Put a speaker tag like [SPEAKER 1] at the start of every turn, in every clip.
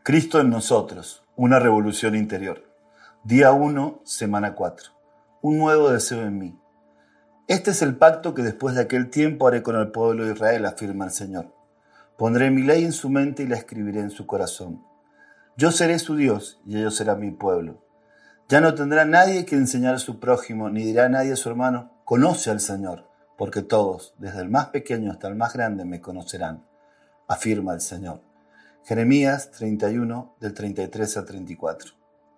[SPEAKER 1] Cristo en nosotros, una revolución interior. Día 1, semana 4. Un nuevo deseo en mí. Este es el pacto que después de aquel tiempo haré con el pueblo de Israel, afirma el Señor. Pondré mi ley en su mente y la escribiré en su corazón. Yo seré su Dios y ellos serán mi pueblo. Ya no tendrá nadie que enseñar a su prójimo, ni dirá nadie a su hermano, conoce al Señor, porque todos, desde el más pequeño hasta el más grande, me conocerán, afirma el Señor. Jeremías 31, del 33 al 34.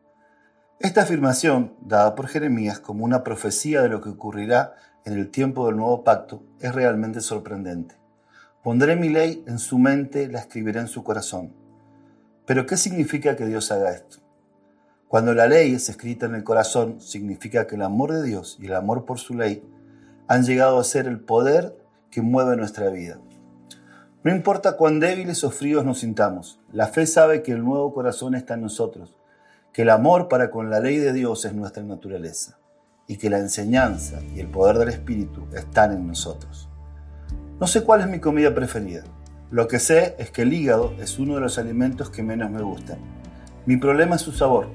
[SPEAKER 1] Esta afirmación, dada por Jeremías como una profecía de lo que ocurrirá en el tiempo del nuevo pacto, es realmente sorprendente. Pondré mi ley en su mente, la escribiré en su corazón. ¿Pero qué significa que Dios haga esto? Cuando la ley es escrita en el corazón, significa que el amor de Dios y el amor por su ley han llegado a ser el poder que mueve nuestra vida. No importa cuán débiles o fríos nos sintamos, la fe sabe que el nuevo corazón está en nosotros, que el amor para con la ley de Dios es nuestra naturaleza y que la enseñanza y el poder del Espíritu están en nosotros. No sé cuál es mi comida preferida. Lo que sé es que el hígado es uno de los alimentos que menos me gustan. Mi problema es su sabor.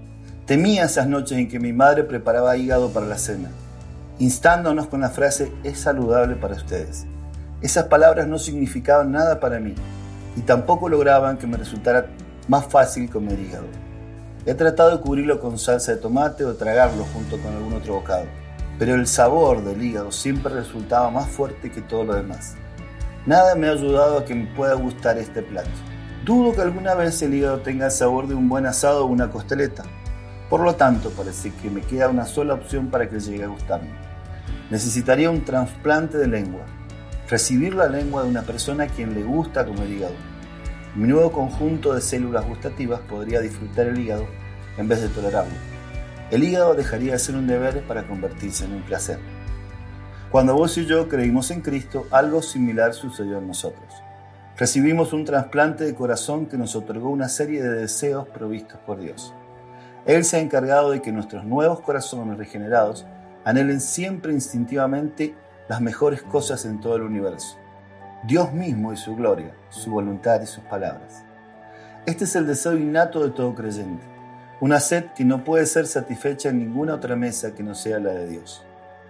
[SPEAKER 1] Temía esas noches en que mi madre preparaba hígado para la cena, instándonos con la frase «es saludable para ustedes». Esas palabras no significaban nada para mí y tampoco lograban que me resultara más fácil comer hígado. He tratado de cubrirlo con salsa de tomate o tragarlo junto con algún otro bocado, pero el sabor del hígado siempre resultaba más fuerte que todo lo demás. Nada me ha ayudado a que me pueda gustar este plato. Dudo que alguna vez el hígado tenga el sabor de un buen asado o una costeleta. Por lo tanto, parece que me queda una sola opción para que llegue a gustarme. Necesitaría un trasplante de lengua. Recibir la lengua de una persona a quien le gusta comer hígado. Mi nuevo conjunto de células gustativas podría disfrutar el hígado en vez de tolerarlo. El hígado dejaría de ser un deber para convertirse en un placer. Cuando vos y yo creímos en Cristo, algo similar sucedió en nosotros. Recibimos un trasplante de corazón que nos otorgó una serie de deseos provistos por Dios. Él se ha encargado de que nuestros nuevos corazones regenerados anhelen siempre instintivamente las mejores cosas en todo el universo. Dios mismo y su gloria, su voluntad y sus palabras. Este es el deseo innato de todo creyente, una sed que no puede ser satisfecha en ninguna otra mesa que no sea la de Dios.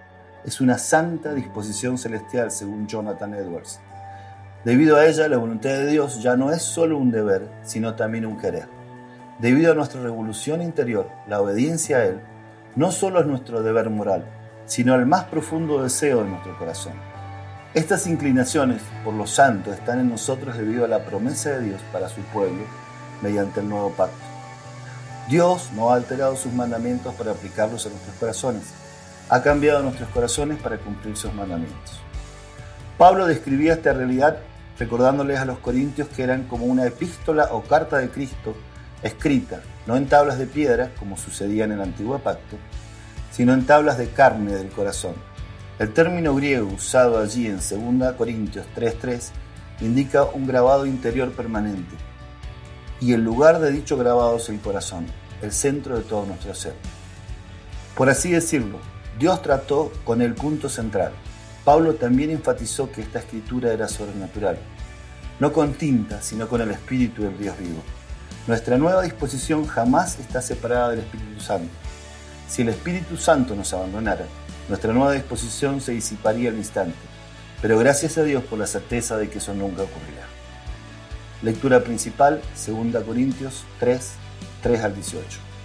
[SPEAKER 1] Es una santa disposición celestial, según Jonathan Edwards. Debido a ella, la voluntad de Dios ya no es solo un deber, sino también un querer. Debido a nuestra revolución interior, la obediencia a Él no solo es nuestro deber moral, sino el más profundo deseo de nuestro corazón. Estas inclinaciones por lo santo están en nosotros debido a la promesa de Dios para su pueblo mediante el nuevo pacto. Dios no ha alterado sus mandamientos para aplicarlos a nuestros corazones. Ha cambiado nuestros corazones para cumplir sus mandamientos. Pablo describía esta realidad recordándoles a los corintios que eran como una epístola o carta de Cristo escrita, no en tablas de piedra como sucedía en el antiguo pacto, sino en tablas de carne del corazón. El término griego usado allí en 2 Corintios 3:3 indica un grabado interior permanente, y el lugar de dicho grabado es el corazón, el centro de todo nuestro ser. Por así decirlo, Dios trató con el punto central. Pablo también enfatizó que esta escritura era sobrenatural, no con tinta, sino con el Espíritu del Dios vivo. Nuestra nueva disposición jamás está separada del Espíritu Santo. Si el Espíritu Santo nos abandonara, nuestra nueva disposición se disiparía al instante, pero gracias a Dios por la certeza de que eso nunca ocurrirá. Lectura principal, 2 Corintios 3, 3 al 18.